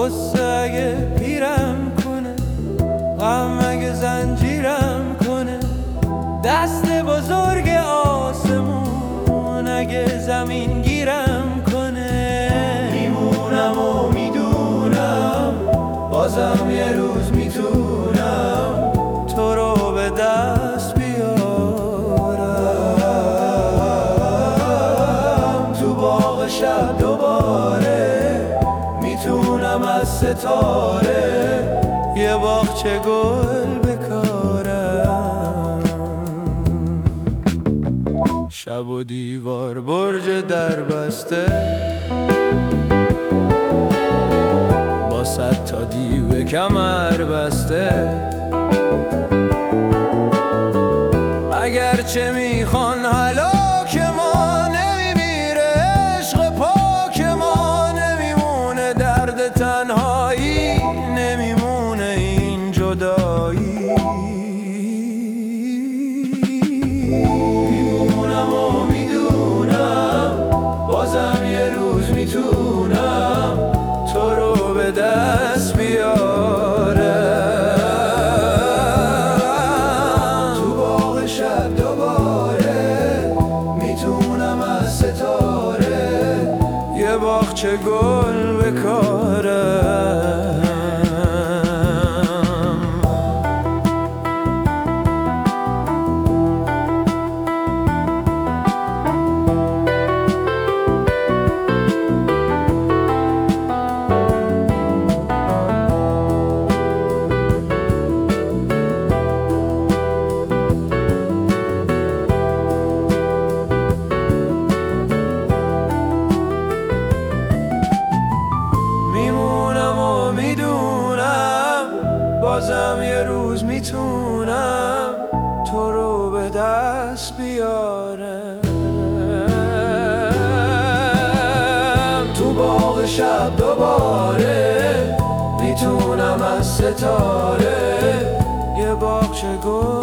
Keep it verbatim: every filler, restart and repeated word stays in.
قصه اگه پیرم کنه، غم اگه زنجیرم کنه، دست بزرگ آسمون اگه زمین گیرم کنه، میمونم و میدونم بازم یه روز میتونم تو رو به دست بیارم. تو باغ شب دوباره میتونم از ستاره یه باغچه گل بکارم. شب و دیوار برج در بسته با صد تا دیو کمر بسته، اگرچه میخوان هلاک ما نمیمیره، عشق پاک ما نمیمونه، درد تنهایی نمیمونه، این جدایی. میمونم و میدونم بازم یه روز میتونم تو رو به دست بیارم. تو باغ شب دوباره میتونم از ستاره یه باغچه گل بکارم. بازم یه روز میتونم تو رو به دست بیارم. تو باغ شب دوباره میتونم از ستاره یه باغچه گل